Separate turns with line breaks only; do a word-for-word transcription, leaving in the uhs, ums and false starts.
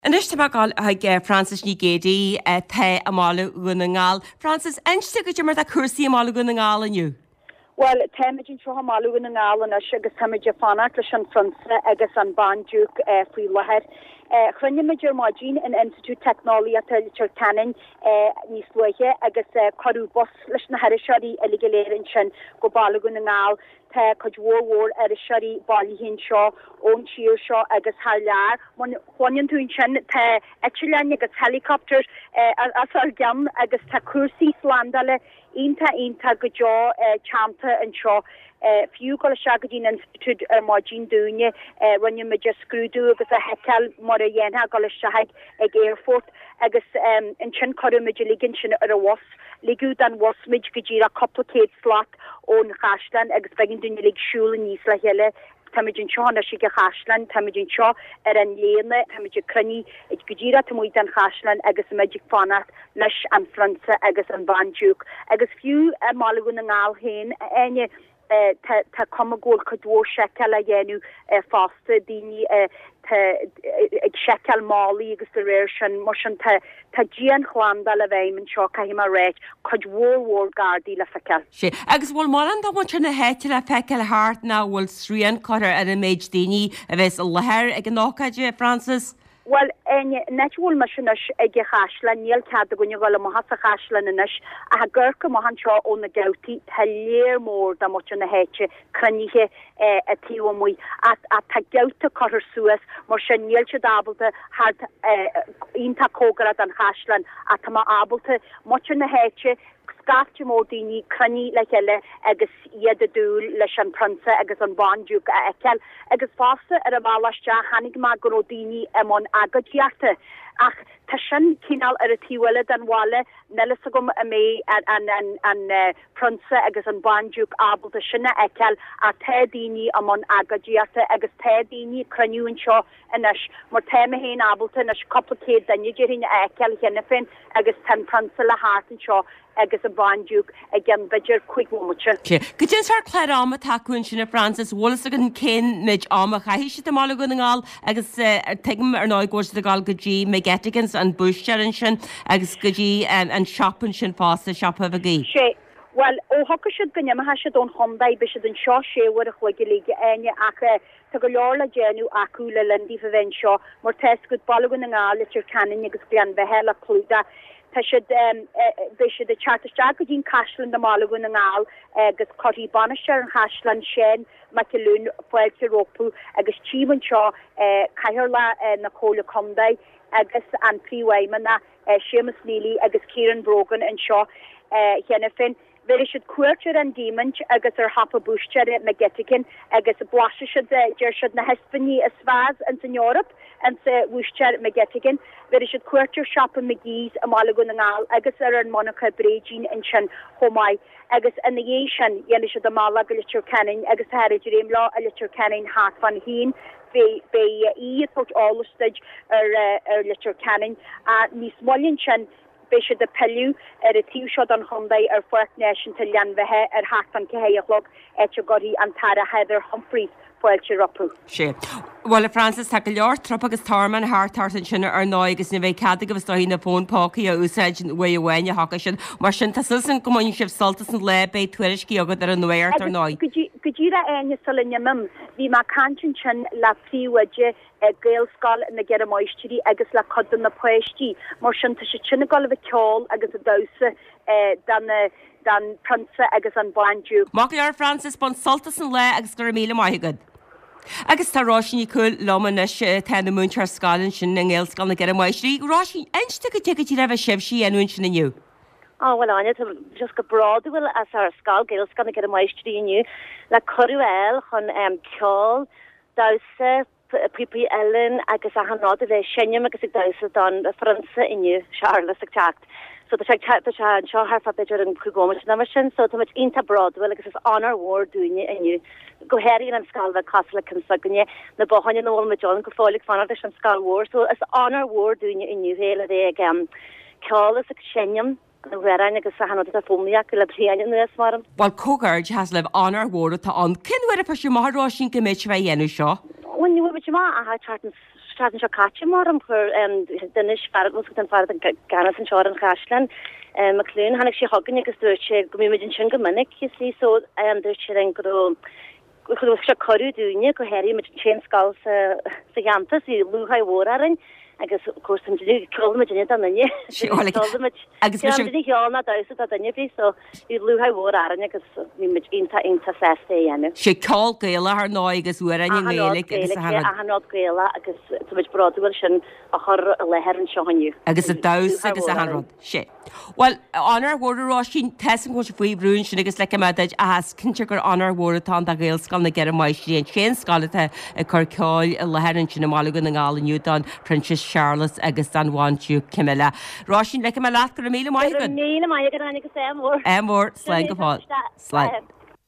An is tabáil ag Francis ní gédaí the amála gúna ngáil. Francis, einste go mar a cursaí amála gúna ngáil aniu?
Well, temidjin tro hamála gúna ngáil an agus temidja fanart leis an Fransa agus an bandiúk frí leher. Chrinne meidir mágin in Institute Technology at Literature Canon níos luige agus choú bos leis na herisí eligiléirin sin go balla gúna ngáil. Tá codhór ar a seí bailí hén seo ón tíir seo agus hálear chuin tún sin tá eile agus helicopter as ar gam agus tá cuasaí slandale ionta ionta go deo champa an seo fiú go segadín Institute ar mágin dúine runne me just scrúdú agus a hecal mar a dhéana go sehaid ag airfort agus in sin choú meidir ligin sin ar a was ligú an wasmid go ddíra copplicate slot ón Chaislan agus begin dunne lig siúla níos le heile tamidjin seo na si go Chaislan tamidjin seo ar an léana tamidjin crunní ag go ddíra tamuid an Chaislan agus magic fanart leis an Fransa agus an bandiúk agus fiú a mála gúna ngáil héin aine tá com ggóil chudhór secal a dhéanú fásta daoine ag secal málaí agus de réir sin mar sin tá dían chlándal a bhéim seo caihí mar réit chudhórhór gardaí le fecal.
sé agus bhfuil mar an dáhaint sin na héite le fecal háart ná bhfuil srían choir ar a méid daoine a bheits a lethir ag an nácaide, Francis?
Well, en netúil me sin ag Chaislan níl cead a gunne goil mo has a Chaislan inis a ha ggurca mo han seo ó na gouti tá léir mór da mo na héite cruníthe a tíú muoi a tá gouta choir suas mar sin níl se dábalta hard ionta cógarad an Chaislan a tá má ábalta mo na héite Scafte módíní crunní le heile agus iad a dúil leis an Fransa agus an bandiúk a ekel agus fásta ar a bhalaiste hanig má goródíní amon agadíarta ach tá sin cíál ar a tíhile an bháile nelas gom a mé an an an an Fransa agus an bandiúk ábalta sinna ekel a tédíní amon agadíarta agus tédíní cruniún seo inis mar téime héin ábalta nas copplicate danne ggéirin ekel henne fin agus tan Fransa le háan seo agus a bandiúk again beidir quick mocha.
Go dén sar chléir am taún sinna Francis Wallace an cén méid am a chaihí si mála gona ngáil agus teim ar ná gcóir a gáil go dtí me getigans an bustean sin agus go dtí an shopan sin fásta shoppa a gí.
sé well ó hoca siad gonne ha siad ón Hondaid be siad an seo séhar a chuige líige aine ach tá go leor le déanú acu le lindí fa bhain seo mar test go balla gona ngáil litir canin agus blian bheithe le clúda. Tá siad be siad a chartiste go dín Chaislan na mála gúna ngáil agus choí banisteir an Chaislan sin me lún foiilte Rópú agus tíman seo caiir le na cóla Condaid agus an príomhhaimena na Seamus Neely agus Kieran Brogan an seo chéanna fin. Ver siad cuairtear an dímant agus ar hapa bústeir me getikin agus a blase siad deir siad na hespaní a svás an san Europa an sa bústeir me getikin. Ver siad cuairtear shoppa McGee's a mála gúna ngáil agus ar an Monica Brejin in sin homáid agus in na dhé sin dhéana siad a mála go litir canin agus heridir réim lá a litir canin hat van hín. Be be iad fort álasteid ar ar litir canin a níos mollin sin be se de pelu er a tíúseo an Hondaid ar First Nation til leanbhethe ar hatan cehéachlog et goí an tara Heather Humphreys foiilte Rópú.
sé. Well Francis tá go leor trop agus tarman háart an sinna ar ná agus na bheith cad agus dohí na fónpáí a úsáid bfu bhhaine hacha sin mar sin tá san gomáin sibh saltas an le bé tuairiscí agad ar an nuir ar náid.
Godíra aine salinne mim hí má cantin sin le príomhaide gailscoil na gear moistí agus le codan na poisttí mar sin tá sé sinna gáil bh ceáil agus a dosa dan dan Fransa agus an bandiúk.
Má leor Francis bon saltas an le agus gur míle maigad. Agus tá ráisiní cool lomanis tena múntar scáin sin na ggéilscoil na gear moistí ráisií einste go tugadtí le bheith sibsí anún sin nniu.
Oh, well, Anya, just go broadwell as our skull girls gonna get a maestri in you. La Coruel, on um, Kjol, Dowse, Pipi Ellen, I guess I have not the Shenyam, I guess it Dowse done the France in you, Charles, exact. So the check chat the chat, show her for better and Kugomish Namashin, so to much into Broadwell, I guess it's honor war doing it in you. Go Harry and Skull, the Castle Consugne, the Bohanian Old Majon, Catholic Fanadish and Skull War, so it's honor war doing it in you, Hale, they again. Kjol is a Shenyam. agus sa hanna a fómiach go le blian nuas marm.
Well Cogarge has live honor ward tá an cinhfuir a pasú marrá sin go méid bheith dhéanú seo.
When you were ma a ha chartan tra seo catcha mar am chur dunis fer an far ganas an seán chaslen malún hannig sé hagan agus dúir sé go mé sin gomininic sí so dúir sé an go chu se choú dúine go heirí me ché sá sa gananta í luúha hórarin agus cuasam cholma dinne an nanne agus cheanna da a danne fi so í luúha hórarin agus ní me inta inta festa enne.
sé cá géile ar ná agus uair an mélik
ahanrá géile agus tuid broadhfuil sin a chur a leher an seohanniu.
Agus a da agus a hanrod sé. Well anar bhrrá sin te go se faoi brún sin agus le meid a has cinnte gur anar bhtá a géil scal na ge maiistí an sé scalata a chu ceáil a leheann sin na málagan na gála Newton Princess Charles agus an bhaintú Camilla. Rá sin le me leat go mí mai.
Mí mai agus agus émór.
Émór slein go fá. Slein.